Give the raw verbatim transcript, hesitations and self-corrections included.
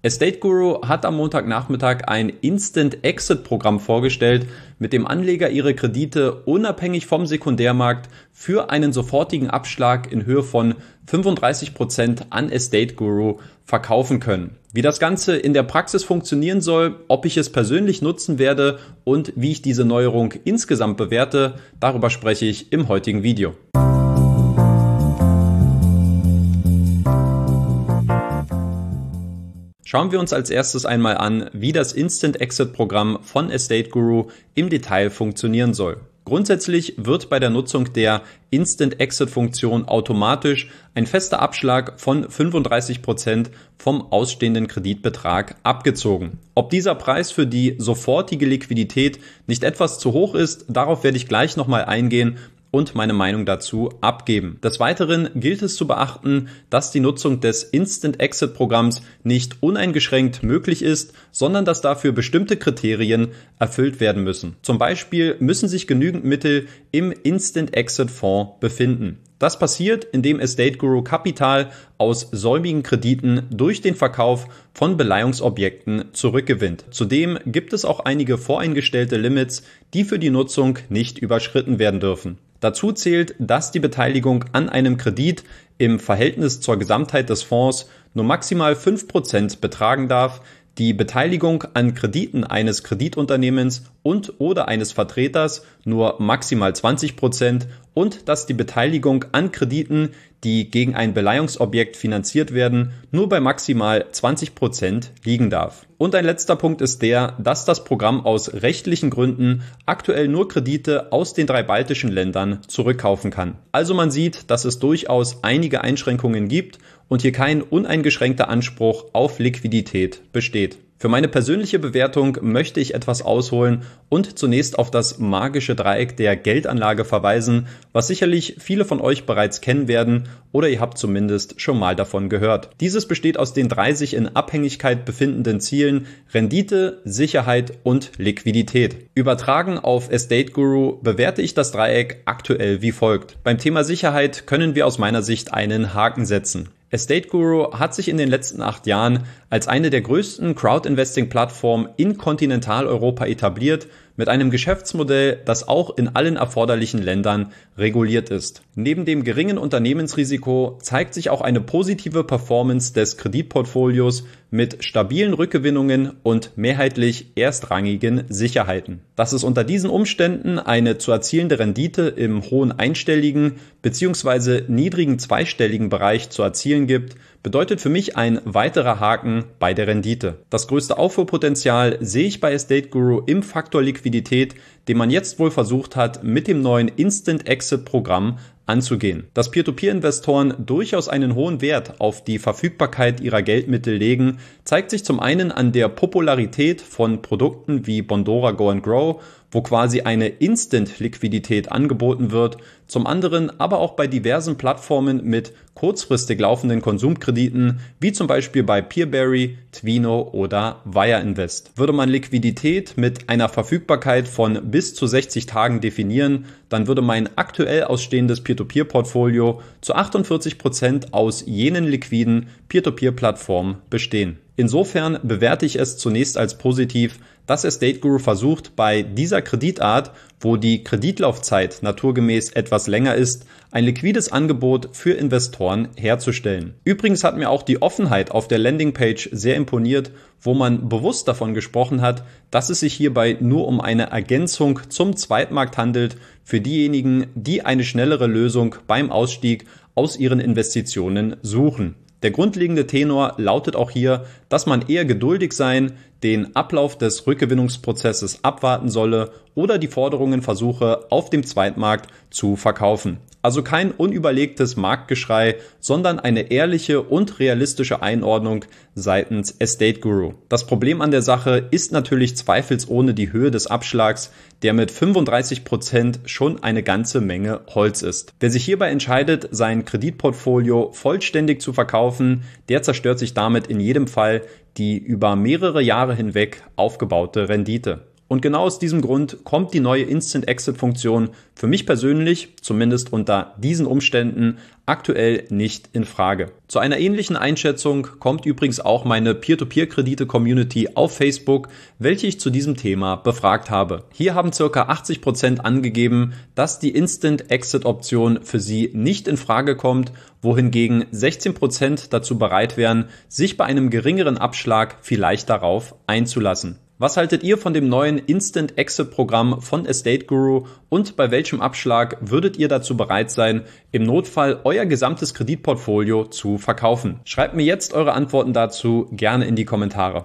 Estate Guru hat am Montagnachmittag ein Instant-Exit-Programm vorgestellt, mit dem Anleger ihre Kredite unabhängig vom Sekundärmarkt für einen sofortigen Abschlag in Höhe von fünfunddreißig Prozent an Estate Guru verkaufen können. Wie das Ganze in der Praxis funktionieren soll, ob ich es persönlich nutzen werde und wie ich diese Neuerung insgesamt bewerte, darüber spreche ich im heutigen Video. Schauen wir uns als erstes einmal an, wie das Instant-Exit-Programm von Estate Guru im Detail funktionieren soll. Grundsätzlich wird bei der Nutzung der Instant-Exit-Funktion automatisch ein fester Abschlag von fünfunddreißig Prozent vom ausstehenden Kreditbetrag abgezogen. Ob dieser Preis für die sofortige Liquidität nicht etwas zu hoch ist, darauf werde ich gleich nochmal eingehen und meine Meinung dazu abgeben. Des Weiteren gilt es zu beachten, dass die Nutzung des Instant-Exit-Programms nicht uneingeschränkt möglich ist, sondern dass dafür bestimmte Kriterien erfüllt werden müssen. Zum Beispiel müssen sich genügend Mittel im Instant-Exit-Fonds befinden. Das passiert, indem Estate Guru Kapital aus säumigen Krediten durch den Verkauf von Beleihungsobjekten zurückgewinnt. Zudem gibt es auch einige voreingestellte Limits, die für die Nutzung nicht überschritten werden dürfen. Dazu zählt, dass die Beteiligung an einem Kredit im Verhältnis zur Gesamtheit des Fonds nur maximal fünf Prozent betragen darf, die Beteiligung an Krediten eines Kreditunternehmens und oder eines Vertreters nur maximal zwanzig Prozent und dass die Beteiligung an Krediten, die gegen ein Beleihungsobjekt finanziert werden, nur bei maximal zwanzig Prozent liegen darf. Und ein letzter Punkt ist der, dass das Programm aus rechtlichen Gründen aktuell nur Kredite aus den drei baltischen Ländern zurückkaufen kann. Also man sieht, dass es durchaus einige Einschränkungen gibt und hier kein uneingeschränkter Anspruch auf Liquidität besteht. Für meine persönliche Bewertung möchte ich etwas ausholen und zunächst auf das magische Dreieck der Geldanlage verweisen, was sicherlich viele von euch bereits kennen werden oder ihr habt zumindest schon mal davon gehört. Dieses besteht aus den drei sich in Abhängigkeit befindenden Zielen Rendite, Sicherheit und Liquidität. Übertragen auf Estate Guru bewerte ich das Dreieck aktuell wie folgt. Beim Thema Sicherheit können wir aus meiner Sicht einen Haken setzen. Estate Guru hat sich in den letzten acht Jahren als eine der größten Crowd-Investing-Plattformen in Kontinentaleuropa etabliert, mit einem Geschäftsmodell, das auch in allen erforderlichen Ländern reguliert ist. Neben dem geringen Unternehmensrisiko zeigt sich auch eine positive Performance des Kreditportfolios mit stabilen Rückgewinnungen und mehrheitlich erstrangigen Sicherheiten. Dass es unter diesen Umständen eine zu erzielende Rendite im hohen einstelligen bzw. niedrigen zweistelligen Bereich zu erzielen gibt, bedeutet für mich ein weiterer Haken bei der Rendite. Das größte Aufholpotenzial sehe ich bei Estate Guru im Faktor Liquidität, den man jetzt wohl versucht hat, mit dem neuen Instant-Exit-Programm anzugehen. Dass Peer-to-Peer-Investoren durchaus einen hohen Wert auf die Verfügbarkeit ihrer Geldmittel legen, zeigt sich zum einen an der Popularität von Produkten wie Bondora Go and Grow, wo quasi eine Instant-Liquidität angeboten wird, zum anderen aber auch bei diversen Plattformen mit kurzfristig laufenden Konsumkrediten, wie zum Beispiel bei Peerberry, Twino oder Wire Invest. Würde man Liquidität mit einer Verfügbarkeit von bis zu sechzig Tagen definieren, dann würde mein aktuell ausstehendes Peer-to-Peer-Portfolio zu achtundvierzig Prozent aus jenen liquiden Peer-to-Peer-Plattformen bestehen. Insofern bewerte ich es zunächst als positiv, dass Estate Guru versucht, bei dieser Kreditart, wo die Kreditlaufzeit naturgemäß etwas länger ist, ein liquides Angebot für Investoren herzustellen. Übrigens hat mir auch die Offenheit auf der Landingpage sehr imponiert, wo man bewusst davon gesprochen hat, dass es sich hierbei nur um eine Ergänzung zum Zweitmarkt handelt für diejenigen, die eine schnellere Lösung beim Ausstieg aus ihren Investitionen suchen. Der grundlegende Tenor lautet auch hier, dass man eher geduldig sein, den Ablauf des Rückgewinnungsprozesses abwarten solle oder die Forderungen versuche, auf dem Zweitmarkt zu verkaufen. Also kein unüberlegtes Marktgeschrei, sondern eine ehrliche und realistische Einordnung seitens Estate Guru. Das Problem an der Sache ist natürlich zweifelsohne die Höhe des Abschlags, der mit fünfunddreißig Prozent schon eine ganze Menge Holz ist. Wer sich hierbei entscheidet, sein Kreditportfolio vollständig zu verkaufen, der zerstört sich damit in jedem Fall die über mehrere Jahre hinweg aufgebaute Rendite. Und genau aus diesem Grund kommt die neue Instant Exit Funktion für mich persönlich, zumindest unter diesen Umständen, aktuell nicht in Frage. Zu einer ähnlichen Einschätzung kommt übrigens auch meine Peer-to-Peer-Kredite-Community auf Facebook, welche ich zu diesem Thema befragt habe. Hier haben ca. achtzig Prozent angegeben, dass die Instant Exit Option für sie nicht in Frage kommt, wohingegen sechzehn Prozent dazu bereit wären, sich bei einem geringeren Abschlag vielleicht darauf einzulassen. Was haltet ihr von dem neuen Instant Exit Programm von Estate Guru und bei welchem Abschlag würdet ihr dazu bereit sein, im Notfall euer gesamtes Kreditportfolio zu verkaufen? Schreibt mir jetzt eure Antworten dazu gerne in die Kommentare.